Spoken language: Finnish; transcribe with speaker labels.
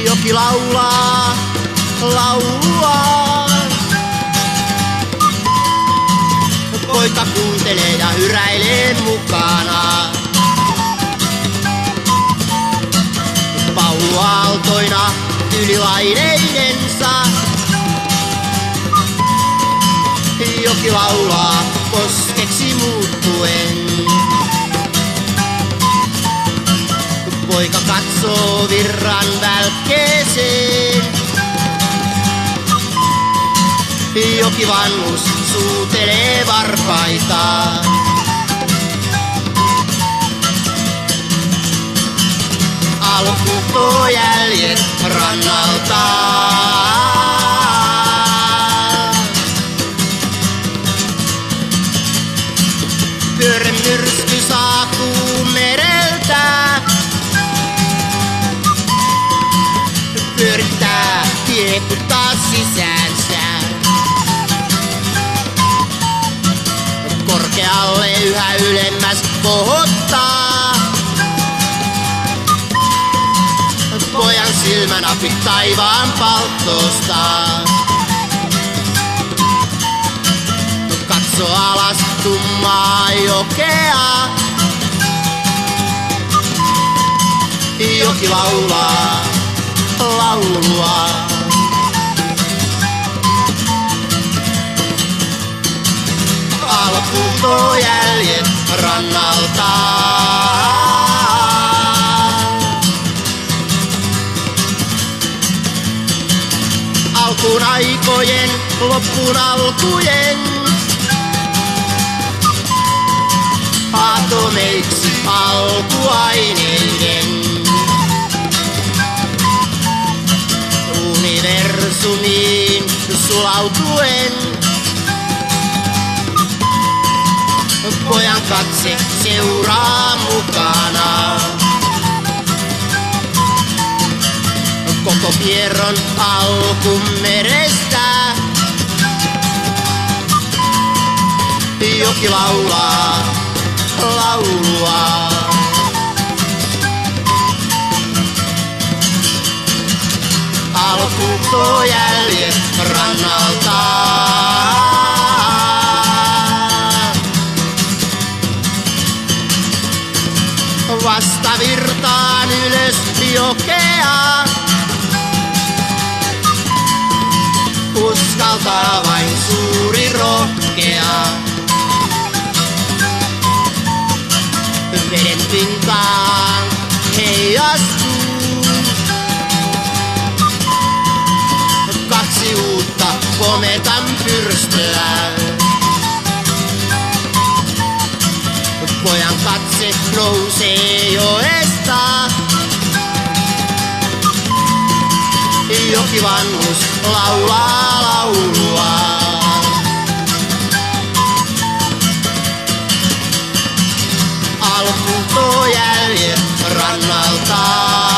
Speaker 1: Joki laulaa laulua. Poika kuuntelee ja hyräilee mukana. Pauhuaaltoina yli laineidensa. Joki laulaa koskeksi muuttuen. Poika katsoo virran välkkeeseen. Joki vanhus suutelee varpaitaan. Alkutoo jäljet rannalta. Pyörremyrsky saapuu mereltä. Pyörittää kiekuttaa sisäänsä. Korkealle yhä ylemmäs kohottaa. Pojan silmänapit taivaan palttoosta. Katso alas tummaa jokea. Joki laulaa laulua. Alkutoo jäljet rannalta. Alkuun aikojen, loppuun alkujen. Atomeiksi alkuaineiden. Universumiin sulautuen. Pojan katse seuraa mukana. Koko kierron alkumerestä. Joki laulaa laulua. Alkutoo jäljet rannalta. Vasta virtaan ylös jokea. Uskaltaa vain suuri rohkea. Veden pintaan heijastuu. Kaksi uutta kometan pyrstöä. Pojan katse nousee joesta. Joki vanhus laulaa laulua. Alkutoo jäljet rannalta.